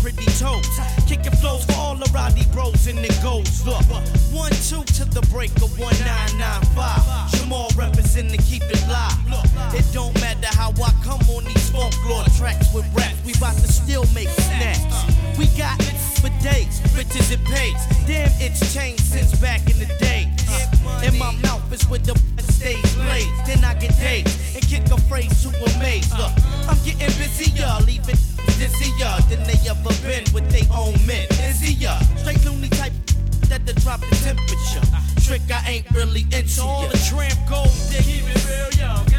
pretty toes. Kicking flows for all the Roddy bros and it goes. Look, 1-2 to the break of 1995. Jamal representing to keep it live. It don't matter how I come on these funk lord tracks with raps. We bout to still make snacks. We got it for days, riches it pays. Damn, it's changed since back in the day. In my mouth is with the stage blaze. Then I get dazed and kick a phrase to amaze. Look, I'm getting busier, leaving dizzier than they ever been with their own men. Busier, straight loony type that to drop the temperature. Trick I ain't really into. All the tramp gold, they keep it real young.